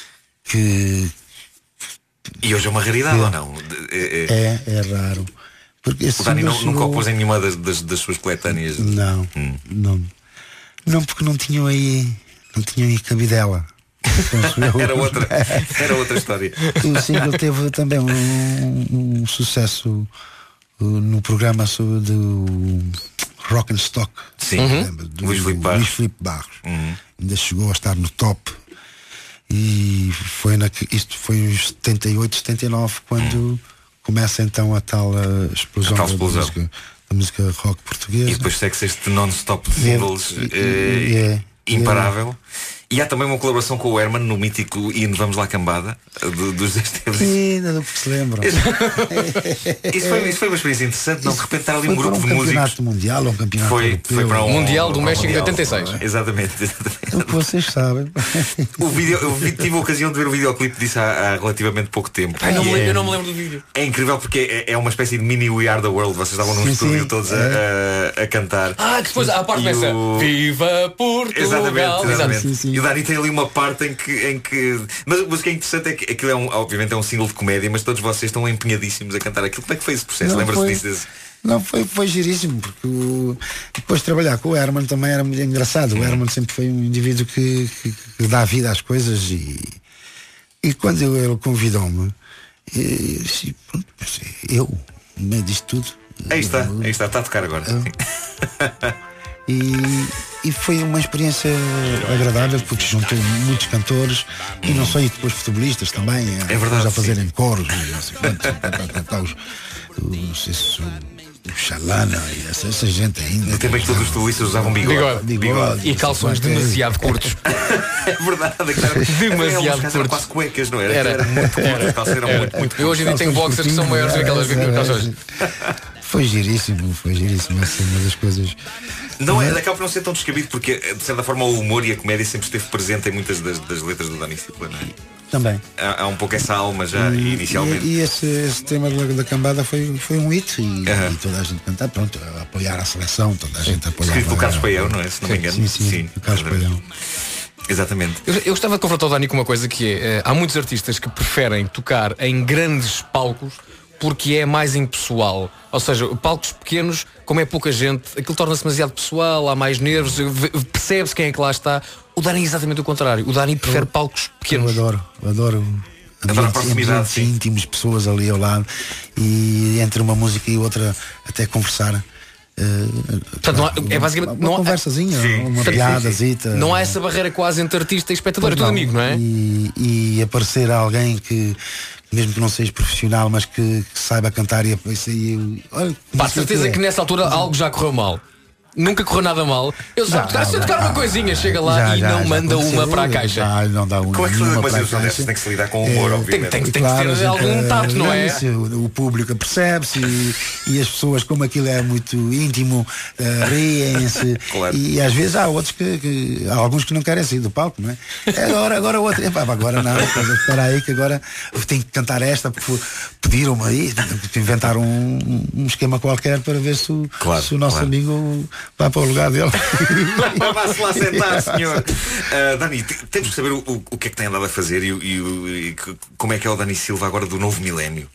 E hoje é uma raridade ou não? É raro. Porque o Dani nunca o pôs em nenhuma das suas coletâneas? Não, não, porque não tinham aí cabidela. Era outra história. O single teve também um sucesso no programa do Rock and Stock. Sim. Do Luís Filipe Barros. Ainda chegou a estar no top. E isto foi em 78, 79, quando começa então a tal explosão da música rock portuguesa. E depois segue-se este non-stop de singles imparável. E há também uma colaboração com o Herman no mítico hino Vamos Lá Cambada dos Esteves. Ainda não se lembram. Isso foi uma experiência interessante, não? De repente estar ali um grupo de músicos. Campeonato mundial ou um campeonato foi para um Mundial do México de 86. Exatamente. O que vocês sabem. Eu tive a ocasião de ver o videoclipe disso há relativamente pouco tempo. Eu não me lembro do vídeo. É incrível porque é uma espécie de mini We Are the World. Vocês estavam num estúdio todos a cantar. Depois a parte começa Viva Portugal. Exatamente. E o Dani tem ali uma parte em que mas o que é interessante é que aquilo obviamente é um single de comédia, mas todos vocês estão empenhadíssimos a cantar aquilo. Como é que foi esse processo? Lembra-se disso? Não, foi giríssimo, porque depois de trabalhar com o Herman também era muito engraçado. O Herman sempre foi um indivíduo que dá vida às coisas e quando ele convidou-me, eu, no meio disto tudo. Aí está a tocar agora. E foi uma experiência agradável, porque juntou muitos cantores e não só, e depois futebolistas também. É verdade. A fazerem coros, o Xalana e essa gente ainda. No tempo em que todos os futebolistas usavam bigode. E calções demasiado curtos. É verdade. Demasiado curtos. Eram quase cuecas, não era? Era muito curto. Muito. Eu hoje ainda tenho boxers que são maiores do que aquelas calções. Foi giríssimo, essa é uma das coisas. Não é, acaba por não ser tão descabido, porque de certa forma o humor e a comédia sempre esteve presente em muitas das letras do Dani Silva, não é? Também. Há um pouco essa alma já inicialmente. E esse tema da cambada foi um hit e toda a gente cantar, pronto, a apoiar a seleção, toda a gente apoiar. Escrito pelo Carlos Paião, não é? Se não me engano. Sim, o Carlos Paião. Exatamente. Eu gostava de confrontar o Dani com uma coisa que há muitos artistas que preferem tocar em grandes palcos porque é mais impessoal. Ou seja, palcos pequenos, como é pouca gente, aquilo torna-se demasiado pessoal, há mais nervos, percebe-se quem é que lá está. O Dani é exatamente o contrário. O Dani prefere palcos pequenos. Eu adoro ambientes íntimos, pessoas ali ao lado, e entre uma música e outra até conversar. Portanto, é basicamente uma conversazinha, uma piadazita. Não há essa barreira quase entre artista e espectador, é tudo amigo, não é? E aparecer alguém que, mesmo que não seja profissional, mas que saiba cantar e pá, certeza que nessa altura algo já correu mal. Nunca correu nada mal. Eu só tocar uma coisinha, chega lá e não manda uma para a caixa. Não dá uma. Como é que mas os honestos tem que se lidar com o humor, obviamente. Tem que ter algum tato, não é? O público percebe-se e as pessoas, como aquilo é muito íntimo, riem-se. Claro. E às vezes há outros há alguns que não querem sair do palco, não é? Agora outro. Agora não, espera aí que agora tenho que cantar esta, porque pediram-me aí, inventaram um esquema qualquer para ver se o nosso amigo vai para o lugar dele. Vá-se lá sentar, senhor. Dani, temos que saber o que é que tem andado a fazer e como é que é o Dani Silva agora do novo milénio.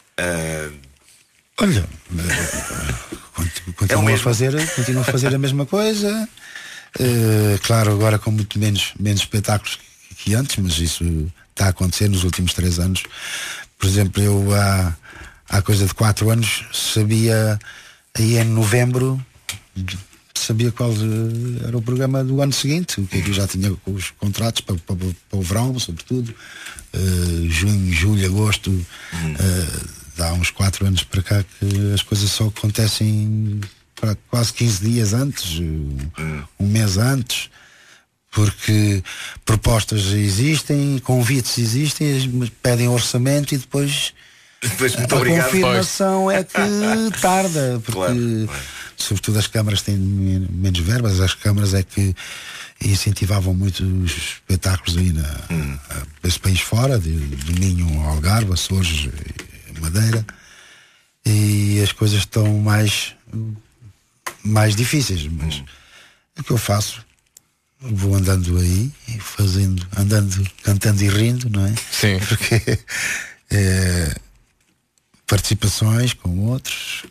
Olha, continuo a fazer a mesma coisa. Claro, agora com muito menos espetáculos que antes, mas isso está a acontecer nos últimos 3 anos. Por exemplo, eu há coisa de 4 anos sabia, aí em novembro, sabia qual era o programa do ano seguinte, o que eu já tinha os contratos para o verão, sobretudo, junho, julho, agosto. Há uns 4 anos para cá que as coisas só acontecem para quase 15 dias antes, um mês antes, porque propostas existem, convites existem, mas pedem orçamento e depois muito a obrigado, confirmação é que tarda, porque sobretudo as câmaras têm menos verbas. As câmaras é que incentivavam muito os espetáculos aí nesse país fora, de Minho, Algarve, Açores, Madeira, e as coisas estão mais difíceis, mas o que eu faço? Vou andando aí, andando, cantando e rindo, não é? Sim. Porque participações com outros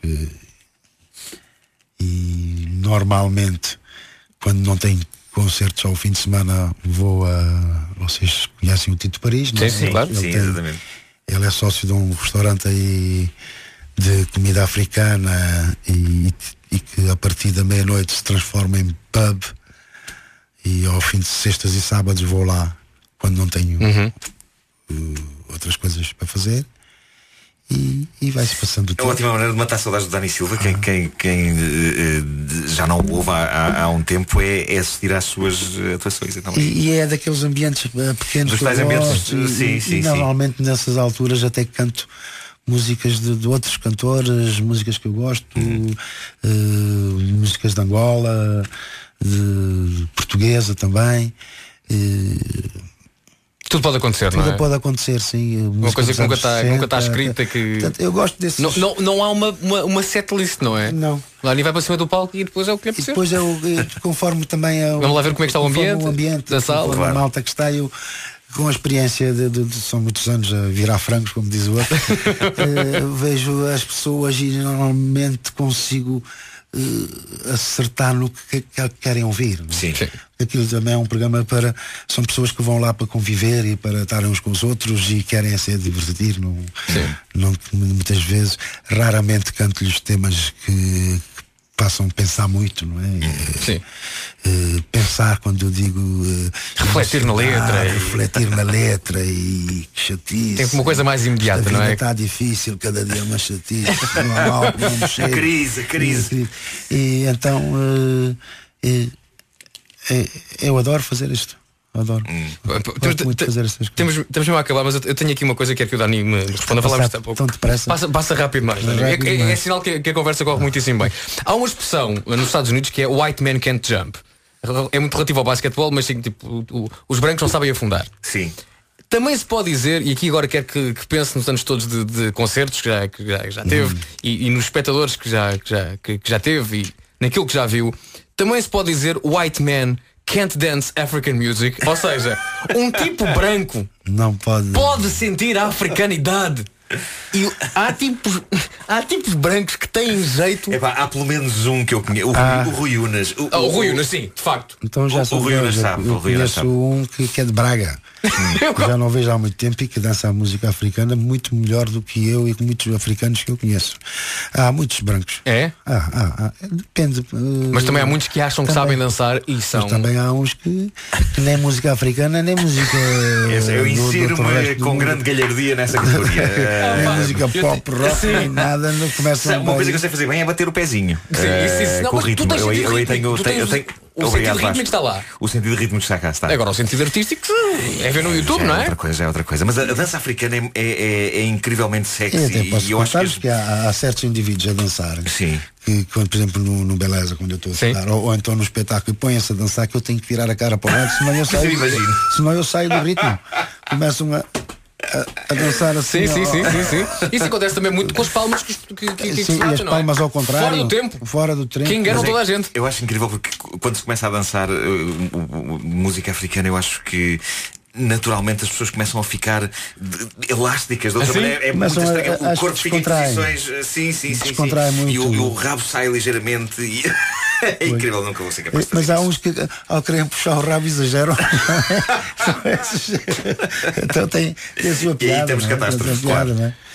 e normalmente quando não tenho concertos ao fim de semana vou vocês conhecem o Tito Paris, não é? Sim, claro. Exatamente. Ele é sócio de um restaurante aí de comida africana e que a partir da meia-noite se transforma em pub, e ao fim de sextas e sábados vou lá quando não tenho outras coisas para fazer. E vai-se passando o tempo. É uma ótima maneira de matar saudades do Dani Silva. Quem já não o ouve há um tempo é assistir às suas atuações. Então, e é daqueles ambientes pequenos. Dos tais ambientes, sim. Normalmente nessas alturas até canto músicas de outros cantores, músicas que eu gosto, músicas de Angola, de portuguesa também. Tudo pode acontecer, não é? Tudo pode acontecer, sim. Uma coisa que nunca está escrita, que... Portanto, eu gosto desses... Não há uma setlist, não é? Não. Lá vai para cima do palco e depois é o que lhe acontecer. E depois conforme também vamos lá ver como é que está o ambiente da sala. Claro. A malta que está, eu com a experiência são muitos anos a virar frangos, como diz o outro, vejo as pessoas e normalmente consigo acertar no que querem ouvir. Sim. Aquilo também é um programa são pessoas que vão lá para conviver e para estarem uns com os outros e querem se divertir. Não, muitas vezes, raramente canto-lhes temas que façam pensar muito, não é? Sim. Pensar, quando eu digo refletir na letra, refletir na letra e que chatice. Tem uma coisa mais imediata, não é? Está difícil, cada dia mais chatice. Crise. E então eu adoro fazer isto. Adoro. Gosto muito de fazer estas coisas. Temos mesmo a acabar, mas eu tenho aqui uma coisa que quero que o Dani me responda. Falámos há pouco. Tão depressa. Passa rápido mais. É sinal que a conversa corre muitíssimo bem. Há uma expressão nos Estados Unidos que é white man can't jump. É muito relativo ao basquetebol, mas sim, tipo, os brancos não sabem afundar. Sim. Também se pode dizer, e aqui agora quero que pense nos anos todos de concertos que já teve e nos espectadores que já teve e naquilo que já viu, também se pode dizer white man can't dance African music. Ou seja, um tipo branco não pode sentir a africanidade E há tipos brancos que têm jeito. Há pelo menos um que eu conheço. O Rui Unas. O Rui Unas, sim, de facto. Então já o Rui Unas sabe. Eu conheço um que é de Braga. Que já não vejo há muito tempo e que dança a música africana muito melhor do que eu e com muitos africanos que eu conheço. Há muitos brancos. É? Depende. Mas também há muitos que acham que sabem dançar e são. Mas também há uns que nem música africana, nem música. Eu insiro-me com grande galhardia nessa categoria. Nem música pop, rock, nem nada. Não começa uma coisa que eu sei fazer bem é bater o pezinho. Sim. Com o ritmo. Eu tenho. O sentido rítmico está lá. O sentido rítmico está cá, está. Agora o sentido artístico é ver no YouTube, não é? É outra coisa. Mas a dança africana é incrivelmente sexy. E eu acho que há certos indivíduos a dançar. Sim. Que quando, por exemplo, no Beleza, quando eu estou a estudar, ou então no espetáculo, e põem-se a dançar, que eu tenho que tirar a cara para o lado, senão eu saio do ritmo. Começam a dançar assim. Sim. Isso acontece também muito com as palmas que sim, e as palmas ao contrário. Fora do tempo. Que enganam toda a gente. Eu acho incrível porque quando se começa a dançar música africana, eu acho que naturalmente as pessoas começam a ficar elásticas de outra maneira. É muito estranho. O corpo fica em posições. Sim. Muito. E o rabo sai ligeiramente e é incrível, nunca vou ser capaz de fazer. Mas há uns que ao querem puxar o rabo exageram. Então tem a sua piada. E aí temos catástrofes, claro.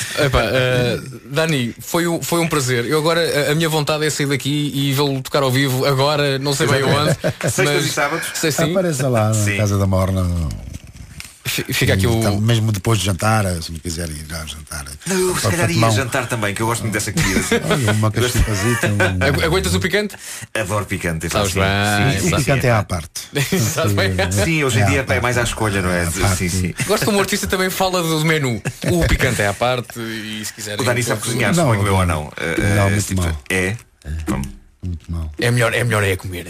Dani, foi um prazer. Eu agora, a minha vontade é sair daqui e vê-lo tocar ao vivo agora, não sei bem onde. Sextas e sábados. Apareça lá na Casa da Morna. Fica aqui o... Mesmo depois de jantar, se me quiserem ir já jantar. Eu se calhar ia jantar também, que eu gosto muito dessa comida. Uma castipazita. Aguentas o picante? Adoro picante. O picante é à parte. Sim, hoje em dia é mais à escolha, não é? Sim. Gosto como o artista também fala do menu. O picante é à parte e se quiserem... O Dani sabe cozinhar, suponho eu ou não? Não, muito mal. Muito mal. É melhor é comer.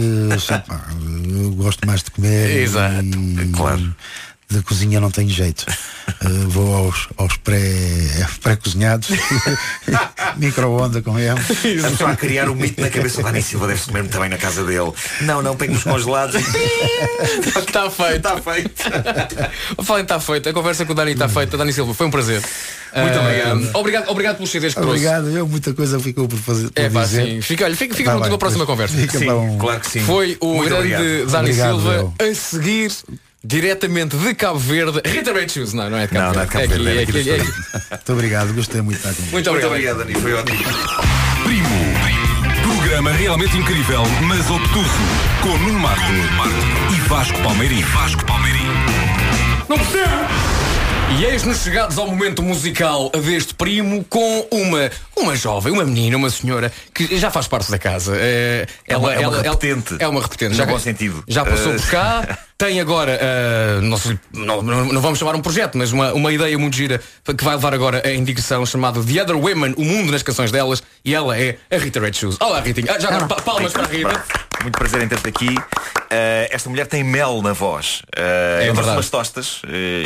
Eu gosto mais de comer. Exato. Claro. Da cozinha não tenho jeito. Vou aos pré-cozinhados. Micro-onda com ele. Estamos só a criar um mito na cabeça. O Dani Silva deve-se comer muito bem na casa dele. Não, pego nos congelados. Está feito. Falem, está feito. A conversa com o Dani está feita. Dani Silva, foi um prazer. Muito obrigado pelos CDs que trouxe. Obrigado, muita coisa ficou por fazer. Sim. Fica na próxima conversa. Claro que sim. Foi o muito grande obrigado. Dani Silva a seguir diretamente de Cabo Verde. Rita Red Shoes, não é de Cabo Verde. Não é de Cabo Verde. Muito obrigado, gostei muito de estar comigo. Muito obrigado, Dani, foi ótimo. Primo. Programa realmente incrível, mas obtuso. Com Nuno Marco e Vasco Palmeirim. Não percebo! E eis-nos chegados ao momento musical deste primo com uma jovem, uma menina, uma senhora que já faz parte da casa. Ela é uma repetente. É uma repetente. No bom sentido. Já passou por cá. Tem agora, não vamos chamar um projeto, mas uma ideia muito gira que vai levar agora a indicação chamada The Other Women, o mundo nas canções delas, e ela é a Rita Red Shoes. Olá, Ritinha. Já agora, palmas para a Rita. Muito prazer em ter-te aqui. Esta mulher tem mel na voz. É verdade. Umas tostas.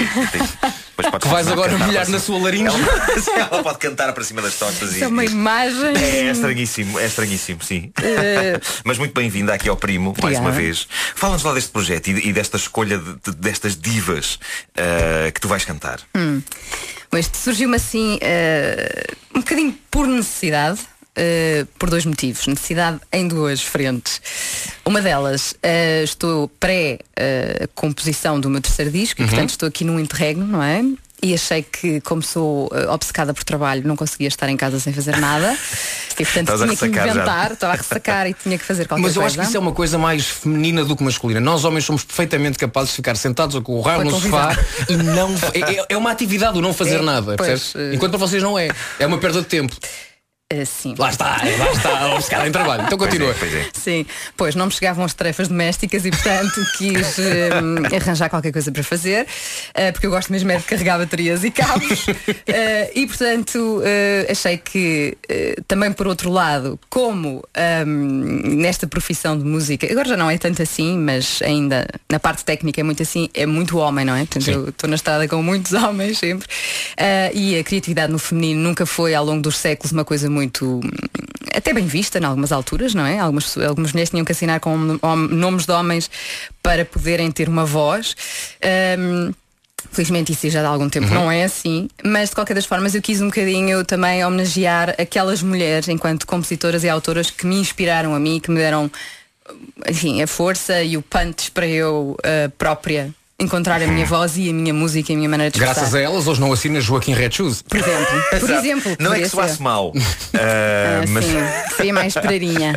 Que vais agora molhar na sua laringe. Ela pode cantar para cima das tostas. É uma imagem. É estranhíssimo, sim. Mas muito bem-vinda aqui ao Primo, mais uma vez. Fala-nos lá deste projeto e desta escolha destas divas que tu vais cantar. Mas surgiu-me assim um bocadinho por necessidade. Por dois motivos. Necessidade em duas frentes. Uma delas, estou pré-composição do meu terceiro disco e portanto estou aqui num interregno, não é? E achei que, como sou obcecada por trabalho, não conseguia estar em casa sem fazer nada. E portanto tinha que inventar, estava a ressacar e tinha que fazer qualquer coisa. Mas eu acho que isso é uma coisa mais feminina do que masculina. Nós homens somos perfeitamente capazes de ficar sentados ou com o rabo no sofá e não... É uma atividade o não fazer nada, percebes? Enquanto para vocês não é. É uma perda de tempo. Sim. Lá está, obcecada em trabalho. Então continua. Sim, pois não me chegavam as tarefas domésticas e portanto quis arranjar qualquer coisa para fazer, porque eu gosto mesmo de carregar baterias e cabos. E portanto achei que também por outro lado, como nesta profissão de música, agora já não é tanto assim, mas ainda na parte técnica é muito assim, é muito homem, não é? Portanto, eu estou na estrada com muitos homens sempre, e a criatividade no feminino nunca foi ao longo dos séculos uma coisa muito até bem vista em algumas alturas, não é? Algumas mulheres tinham que assinar com nomes de homens para poderem ter uma voz. Felizmente isso já há algum tempo não é assim, mas de qualquer das formas eu quis um bocadinho também homenagear aquelas mulheres enquanto compositoras e autoras que me inspiraram a mim, que me deram, enfim, a força e o punch para eu própria encontrar a minha voz e a minha música e a minha maneira de expressar. Graças a elas, hoje não assinas Joaquim Red Shoes. Por exemplo. Não é que soasse mal. Mas... Sim, seria mais esperarinha.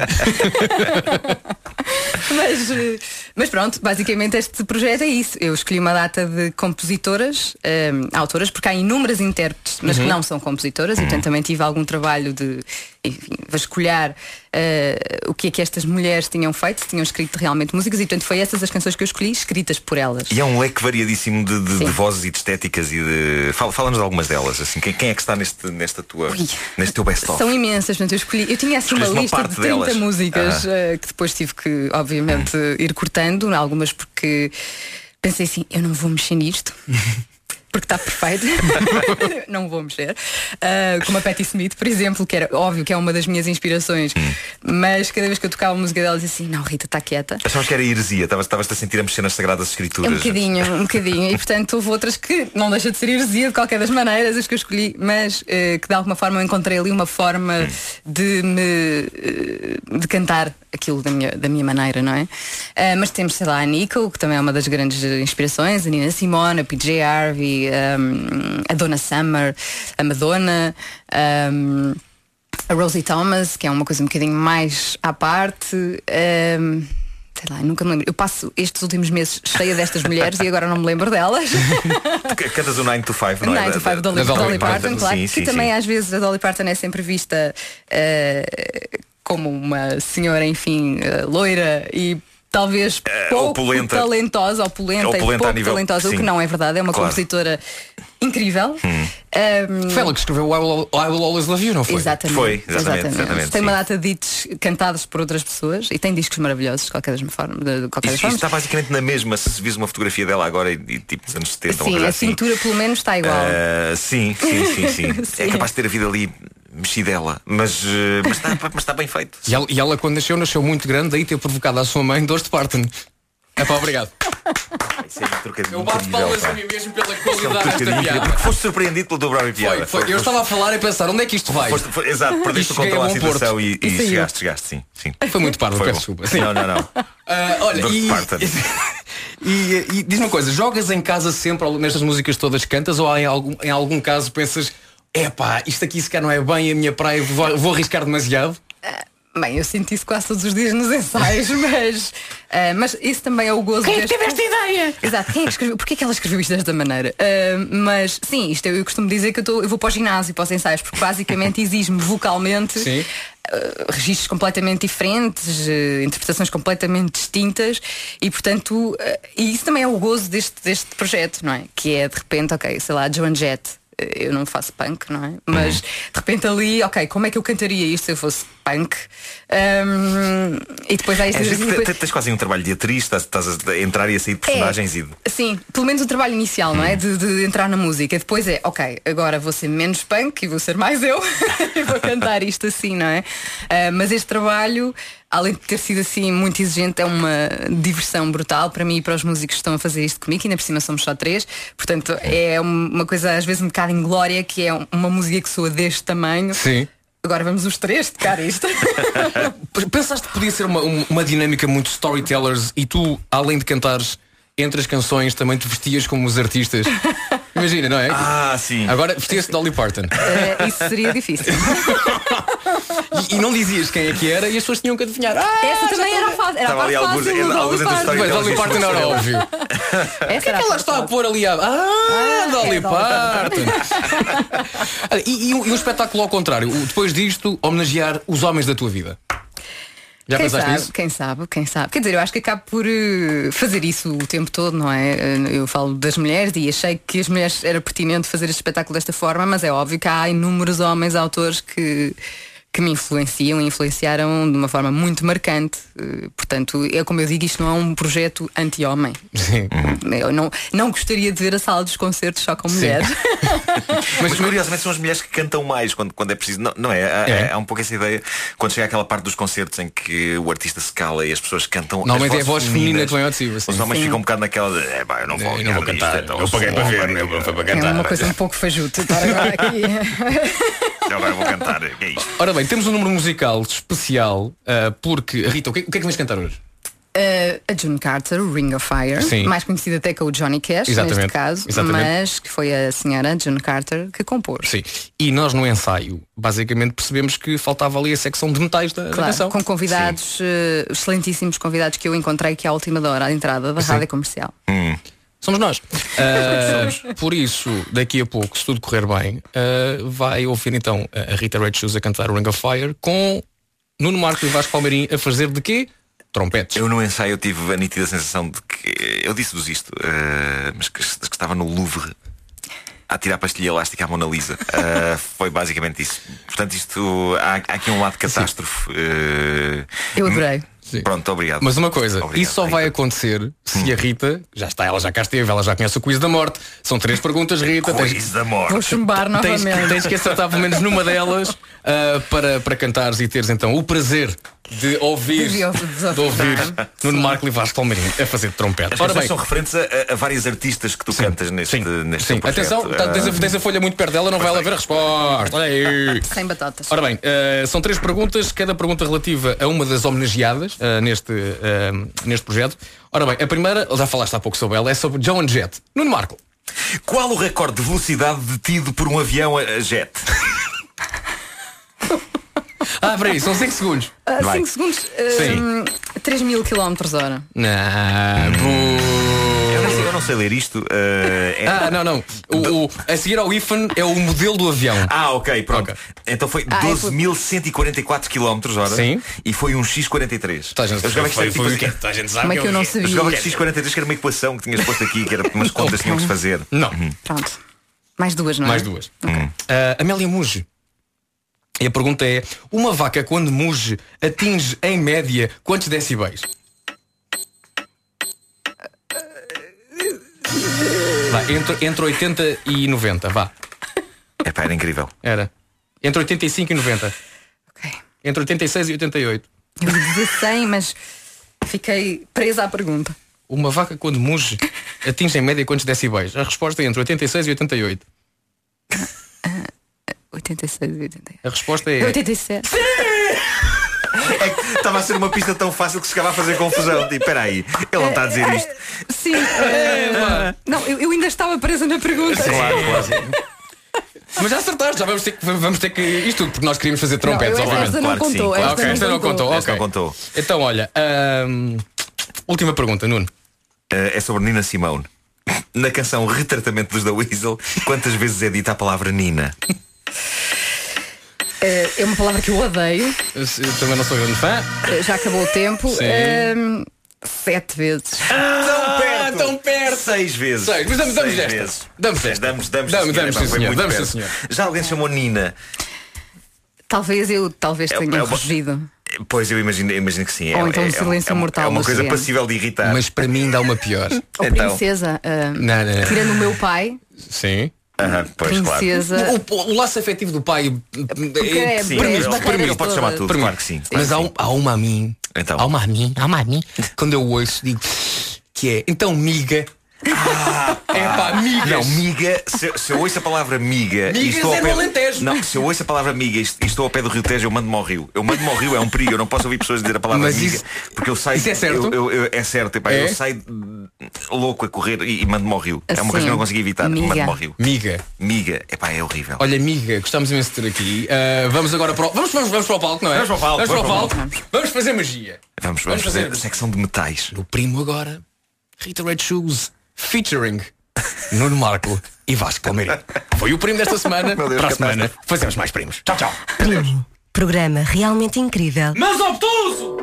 Mas pronto, basicamente este projeto é isso. Eu escolhi uma data de compositoras, autoras, porque há inúmeras intérpretes, mas que não são compositoras, e portanto também tive algum trabalho de, enfim, vasculhar o que é que estas mulheres tinham feito, se tinham escrito realmente músicas, e portanto foi essas as canções que eu escolhi, escritas por elas. E é um leque variadíssimo de vozes e de estéticas e de... Fala-nos de algumas delas, assim. Quem é que está neste teu best-of? São imensas, portanto eu tinha assim uma lista de 30 delas. Músicas que depois tive que, obviamente, ir cortando, algumas porque pensei assim, eu não vou mexer nisto. Porque está perfeito. Não vou mexer. Como a Patti Smith, por exemplo, que era óbvio que é uma das minhas inspirações, mas cada vez que eu tocava a música dela dizia assim, não, Rita, está quieta. Achavas que era heresia, estavas-te a sentir a mexer nas Sagradas Escrituras. Um bocadinho. E portanto houve outras que não deixa de ser heresia de qualquer das maneiras, as que eu escolhi, mas que de alguma forma eu encontrei ali uma forma de cantar aquilo da minha maneira, não é? Mas temos, sei lá, a Nico, que também é uma das grandes inspirações, a Nina Simone, a PJ Harvey, a Donna Summer, a Madonna, a Rosie Thomas, que é uma coisa um bocadinho mais à parte. Sei lá, nunca me lembro. Eu passo estes últimos meses cheia destas mulheres e agora não me lembro delas. Cantas o 9 to 5, não é? 9 to 5 da Dolly Parton, claro. Sim, que também às vezes a Dolly Parton é sempre vista como uma senhora, enfim, loira e talvez pouco talentosa, opulenta e pouco talentosa, o que não é verdade, é uma compositora incrível. Foi ela que escreveu I Will Always Love You, não foi? Exatamente. Foi, exatamente. Tem uma data de hits cantados por outras pessoas e tem discos maravilhosos de qualquer forma. Isso está basicamente na mesma, se vis uma fotografia dela agora e tipo dos anos 70. Sim, a cintura pelo menos está igual. Sim. É capaz de ter havido ali mexidela, mas está bem feito. E ela quando nasceu muito grande, daí ter provocado à sua mãe dores de parto. É pá, obrigado. Eu bato palmas a mim mesmo pela qualidade desta piada. Porque foste surpreendido pelo teu próprio piada. Foi. Eu estava a falar e a pensar, onde é que isto vai? Exato, perdeste o controle da situação e chegaste, sim. Foi muito parvo, peço desculpa. Não. Olha, e diz-me uma coisa, jogas em casa sempre nestas músicas todas cantas ou em algum caso pensas, epá, isto aqui se calhar não é bem a minha praia, vou arriscar demasiado? Bem, eu sinto isso quase todos os dias nos ensaios, mas isso também é o gozo. Quem é que teve esta ideia? Exato, quem é que escreveu? Porquê é que ela escreveu isto desta maneira? Mas sim, isto eu costumo dizer que eu vou para o ginásio, para os ensaios, porque basicamente exige-me vocalmente registros completamente diferentes, interpretações completamente distintas e portanto, e isso também é o gozo deste projeto, não é? Que é de repente, ok, sei lá, Joan Jett. Eu não faço punk, não é? Mas de repente ali, ok, como é que eu cantaria isto se eu fosse punk? E depois há tens quase um trabalho de atriz, estás a entrar e a sair de personagens Sim, pelo menos o trabalho inicial, não é? De entrar na música. Depois ok, agora vou ser menos punk e vou ser mais eu e vou cantar isto assim, não é? Mas este trabalho, além de ter sido assim muito exigente, é uma diversão brutal para mim e para os músicos que estão a fazer isto comigo, e ainda por cima somos só 3, portanto é uma coisa às vezes um bocado inglória, que é uma música que soa deste tamanho. Sim. Agora vamos os 3 tocar isto. Pensaste que podia ser uma dinâmica muito storytellers e tu, além de cantares entre as canções, também te vestias como os artistas? Imagina, não é? Sim. Agora vestias-te Dolly Parton. Isso seria difícil. E não dizias quem é que era e as pessoas tinham que adivinhar. Essa também era fácil. Era ali alguns Dolly Parton era óbvio. O que é que ela está a pôr ali? Dolly Parton. E um espetáculo ao contrário, depois disto, homenagear os homens da tua vida. Já pensaste nisso? Quem sabe. Quer dizer, eu acho que acabo por fazer isso o tempo todo, não é? Eu falo das mulheres e achei que as mulheres era pertinente fazer este espetáculo desta forma, mas é óbvio que há inúmeros homens autores que que me influenciam e influenciaram de uma forma muito marcante. Portanto, é como eu digo, isto não é um projeto anti-homem. Eu não gostaria de ver a sala dos concertos só com mulheres. Mas curiosamente são as mulheres que cantam mais quando é preciso. Não é? Há um pouco essa ideia quando chega aquela parte dos concertos em que o artista se cala e as pessoas cantam. Normalmente é a voz feminina que vem ao de cima. Os homens ficam um bocado naquela de eu não vou cantar. Eu paguei para ver, eu fui para cantar. É uma coisa um pouco fajuta estar agora aqui. Agora vou cantar, que é isto? Ora bem, temos um número musical especial, porque, Rita, o que é que vais cantar hoje? A June Carter, Ring of Fire. Sim. Mais conhecida até com o Johnny Cash. Exatamente. Neste caso. Exatamente. Mas que foi a senhora June Carter que compôs. Sim. E nós no ensaio basicamente percebemos que faltava ali a secção de metais da canção. Com convidados, excelentíssimos convidados que eu encontrei que à última hora à entrada da rádio comercial. Somos nós. Por isso, daqui a pouco, se tudo correr bem, vai ouvir então a Rita Red Shoes a cantar Ring of Fire com Nuno Marco e Vasco Palmeirim a fazer de quê? Trompetes. Eu no ensaio eu tive a nítida sensação de que eu disse-vos isto, mas que estava no Louvre a tirar pastilha elástica à Mona Lisa. Foi basicamente isso. Portanto, isto há aqui um lado catástrofe. Eu adorei. Sim. Pronto, obrigado. Mas uma coisa, obrigado, isso só vai acontecer se a Rita, ela já cá esteve, ela já conhece o quiz da morte. São 3 perguntas, Rita. Quiz da morte. Vou chumbar novamente. Tens que acertar pelo menos numa delas para cantares e teres então o prazer de ouvir Nuno Marco e Vasco Palmeirim a fazer de trompete. As canções são referentes a várias artistas que tu cantas neste Sim. projeto. Atenção, tens a folha muito perto dela, não vai lá ver a resposta. Olha aí. Sem batatas. Ora bem, são 3 perguntas, cada pergunta relativa a uma das homenageadas neste projeto. Ora bem, a primeira, já falaste há pouco sobre ela, é sobre Joan Jett. Nuno Marco. Qual o recorde de velocidade detido por um avião a jet? Peraí, são 5 segundos. 5 segundos. 3.000 km/h. Eu não sei ler isto. Não. A seguir ao IFAN é o modelo do avião. Ok, pronto. Okay. Então foi 12.144 km/h. Sim. E foi um X43. Como é que eu não sabia? Eu jogava que X43, que era uma equação que tinhas posto aqui, que era umas contas que tinham que se fazer. Não. Pronto. Mais 2, não é? Mais 2. Okay. Amélia muge. E a pergunta é: uma vaca quando muge atinge em média quantos decibéis? Entre 80 e 90, vá. Era incrível. Era. Entre 85 e 90. Ok. Entre 86 e 88. Eu ia dizer 100, mas fiquei presa à pergunta. Uma vaca quando muge atinge em média quantos decibéis? A resposta é entre 86 e 88. 86 e 88. A resposta é 87. Estava a ser uma pista tão fácil que chegava a fazer confusão. Tipo, espera aí, ele não está a dizer isto. Sim. Não, eu ainda estava presa na pergunta. Claro. Mas já acertaste, já vamos ter que isto tudo, porque nós queríamos fazer trompetes, obviamente. Esta não contou. Esta não contou. Esta não contou. Então, olha, última pergunta, Nuno. É sobre Nina Simone. Na canção Retratamento dos The Weasel, quantas vezes é dita a palavra Nina? É uma palavra que eu odeio. Eu também não sou grande fã. Já acabou o tempo. 7 vezes. Tão perto. 6 vezes. Mas damos esta. Damos, senhor. Já alguém chamou Nina? Talvez tenha fugido. Pois eu imagino que sim. Ou então silêncio mortal. É uma coisa passível de irritar. Mas para mim dá uma pior. Ou princesa. Não. Tirando o meu pai. Sim. Pois, princesa. Claro. O laço afetivo do pai ele pode chamar tudo, claro que sim. Mas há uma a mim. Então. Há uma a mim. Quando eu ouço, digo que é. Então, miga. Migas. Não, miga. Se eu ouço a palavra miga e estou ao pé. Não, se eu ouço a palavra miga e estou ao pé do Rio Tejo, eu mando-me ao rio. Eu mando-me ao rio, é um perigo. Eu não posso ouvir pessoas dizer a palavra miga. Porque eu saio. Isso é certo? É certo. Eu saio louco a correr e mando-me ao rio. É uma coisa que eu não consigo evitar. Mando-me ao rio. Miga. É horrível. Olha, miga, gostamos imenso de ter aqui. Vamos agora para o. Vamos para o palco, não é? Vamos para o palco. Vamos fazer magia. Vamos fazer a secção de metais. No primo agora, Rita Red Shoes, featuring Nuno Marco e Vasco Palmeirim. Foi o primo desta semana. Deus, para a semana fazemos mais primos. Tchau. Primo. Programa realmente incrível, mas obtuso.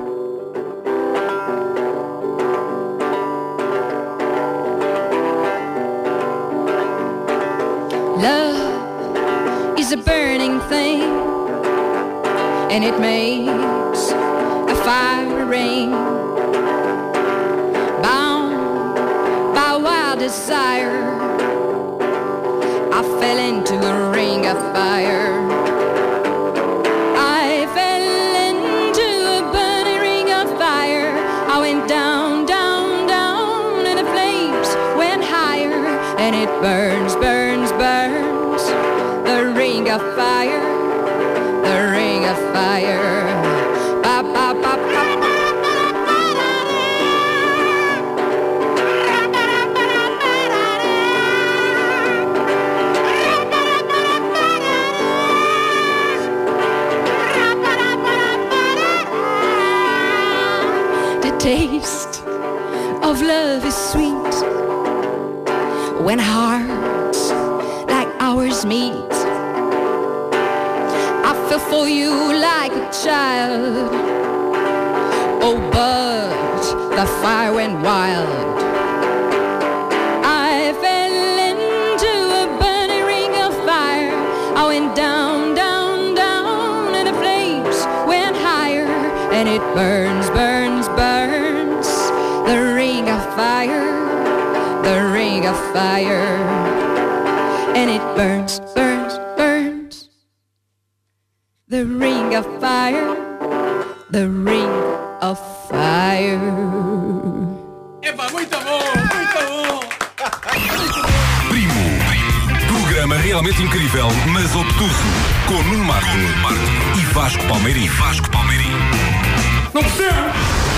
Love is a burning thing. and it makes a fire rain. Bound by wild desire, I fell into a ring of fire. I fell into a burning ring of fire. I went down, down, down, and the flames went higher, and it burns, burns, burns. The ring of fire, the ring of fire. Ba, ba, ba, ba. The taste of love is sweet when hearts like ours meet. I feel for you like a child. Oh, but the fire went wild. I fell into a burning ring of fire. I went down, down, down, and the flames went higher, and it burns, burns, burns. The ring of fire, the ring of fire, and it burns, burns, burns. The ring of fire, the ring of fire. Epá, muito bom, muito bom. Primo. Programa realmente incrível, mas obtuso. Com Nuno Marco e Vasco Palmeirim. Não percebo.